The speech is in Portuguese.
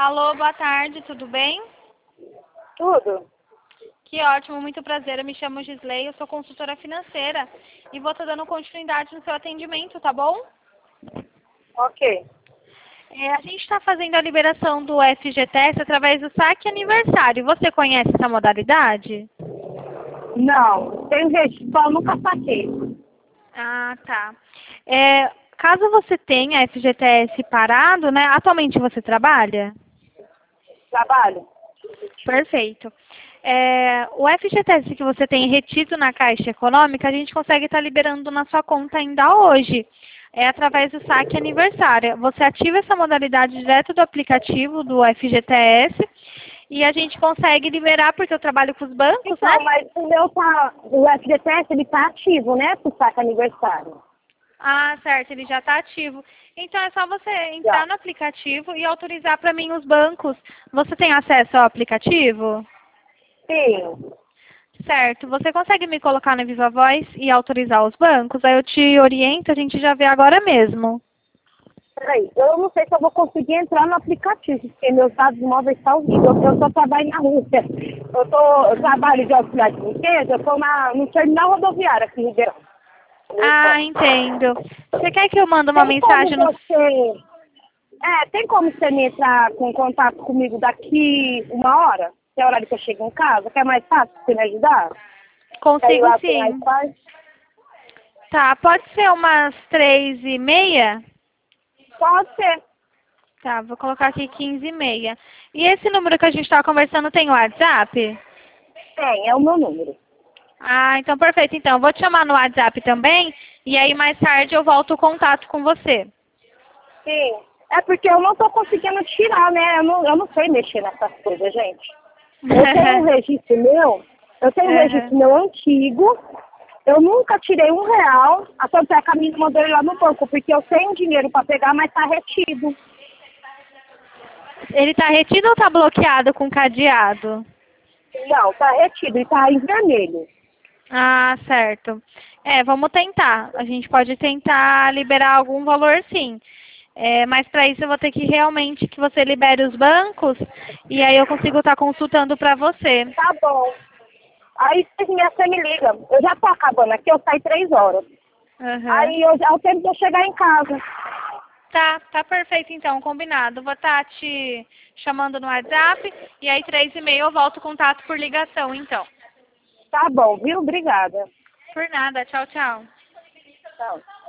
Alô, boa tarde, tudo bem? Tudo? Que ótimo, muito prazer. Eu me chamo Gisley, eu sou consultora financeira e vou estar dando continuidade no seu atendimento, tá bom? Ok. A gente está fazendo a liberação do FGTS através do saque aniversário. Você conhece essa modalidade? Não, tem registro, só nunca saquei. Ah, tá. Caso você tenha FGTS parado, né? Atualmente você trabalha? Trabalho? Perfeito. O FGTS que você tem retido na Caixa Econômica, a gente consegue estar liberando na sua conta ainda hoje. É através do saque aniversário. Você ativa essa modalidade direto do aplicativo do FGTS e a gente consegue liberar, porque eu trabalho com os bancos, né? Então, mas o FGTS, ele tá ativo, né, pro saque aniversário. Ah, certo, ele já está ativo. Então é só você entrar Já. no aplicativo e autorizar para mim os bancos. Você tem acesso ao aplicativo? Sim. Certo. Você consegue me colocar na Viva Voz e autorizar os bancos? Aí eu te oriento, a gente já vê agora mesmo. Peraí, eu não sei se eu vou conseguir entrar no aplicativo, porque meus dados móveis estão horríveis. Eu só trabalho na Rússia. Eu trabalho de auxiliar de limpeza, eu estou no terminal rodoviário aqui em Ribeirão. Ah, entendo. Você quer que eu mande uma Tem como mensagem no... você... tem como você me entrar com contato comigo daqui 1 hora? Que é o horário que eu chego em casa? Que é mais fácil você me ajudar? Aí Consigo lá tem sim. iPad? Tá, pode ser umas 3h30? Pode ser. Tá, vou colocar aqui 15h30. E esse número que a gente está conversando tem WhatsApp? Tem, é o meu número. Ah, então perfeito. Então, eu vou te chamar no WhatsApp também, e aí mais tarde eu volto o contato com você. Sim. É porque eu não tô conseguindo tirar, né? Eu não sei mexer nessas coisas, gente. Eu tenho um registro meu, Aham. antigo, eu nunca tirei R$ 1, a tanto é que a minha mandou ele lá no banco, porque eu tenho dinheiro para pegar, mas tá retido. Ele tá retido ou tá bloqueado com cadeado? Não, tá retido e tá em vermelho. Ah, certo. Vamos tentar. A gente pode tentar liberar algum valor, sim. Mas para isso eu vou ter que realmente que você libere os bancos e aí eu consigo estar consultando para você. Tá bom. Aí você me liga. Eu já tô acabando aqui, eu saio 3 horas. Aham. Aí é o tempo de eu chegar em casa. Tá perfeito então, combinado. Vou estar te chamando no WhatsApp e aí 3h30 eu volto o contato por ligação, então. Tá bom, viu? Obrigada. Por nada, tchau, tchau. Tchau.